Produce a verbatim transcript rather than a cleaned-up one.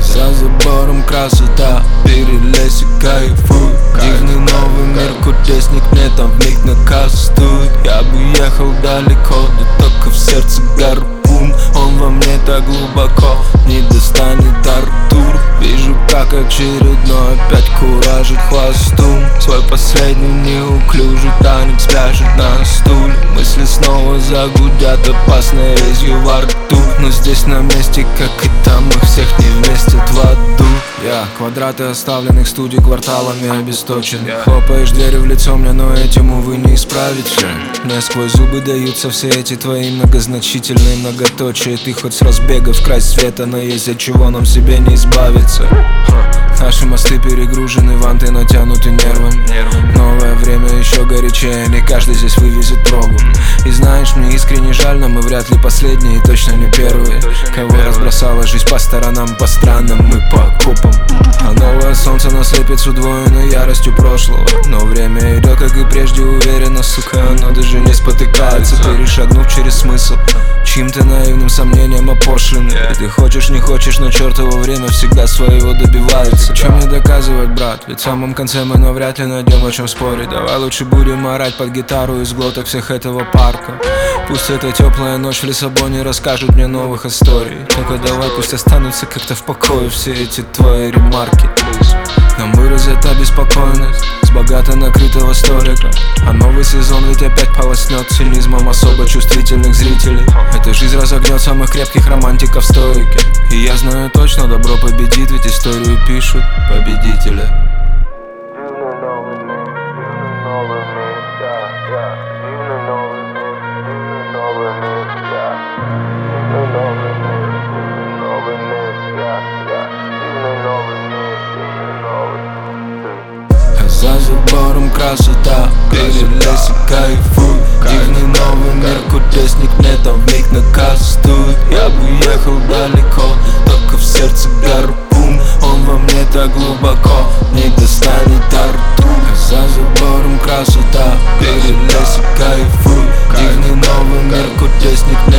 За забором красота, перелезь и кайфуй. Дивный новый мир, кудесник, мне там вмиг накастует. Я бы ехал далеко, да только в сердце гарпун. Он во мне так глубоко, не достанет Артур. Вижу, как очередной опять куражит хвостун. Свой последний неуклюжий танец пляшет на стуле. Мысли снова загудят опасной резью во рту. Но здесь на месте, как и там, их всех не вместят в аду. Я квадраты оставленных студий кварталами обесточен. Хлопаешь дверью в лицо мне, но этим, увы, не исправить все. Мне сквозь зубы даются все эти твои многозначительные многоточия. Ты хоть с разбега в край света, но есть от чего нам себе не избавиться. Наши мосты перегружены, ванты натянуты нервами. Новое время еще горячее, не каждый здесь вывезет пробу. И знаешь, мне искренне жаль, но мы вряд ли последние, точно не первые. Кого разбросала жизнь по сторонам, по странам, мы по окопам. А новое солнце нас слепит с удвоенной яростью прошлого. Но время идет, как и прежде, уверенно, сука, оно даже не спотыкается, перешагнув через смысл чьим-то наивным сомнением опошлены. И ты хочешь, не хочешь, но чертово время всегда своего добивается. Чем мне доказывать, брат? Ведь в самом конце мы навряд ли найдем о чем спорить. Давай лучше будем орать под гитару из глоток всех этого парка. Пусть эта теплая ночь в Лиссабоне расскажет мне новых историй. Только давай пусть останутся как-то в покое все эти твои ремарки. Нам выразят обеспокоенность с богато накрытого столика. А новый сезон ведь опять полоснет цинизмом особо чувствительных зрителей. Эта жизнь разогнет самых крепких романтиков стойки. И я знаю точно, добро победит, ведь историю пишут победители. За забором красота, перелезь и кайфуй. Дивный новый мир, кудесник, мне там вмиг накастует. Я бы ехал далеко, только в сердце гарпун. Он во мне так глубоко, не достанет Артур. За забором красота, перелезь и кайфуй. Дивный новый мир, кудесник, мне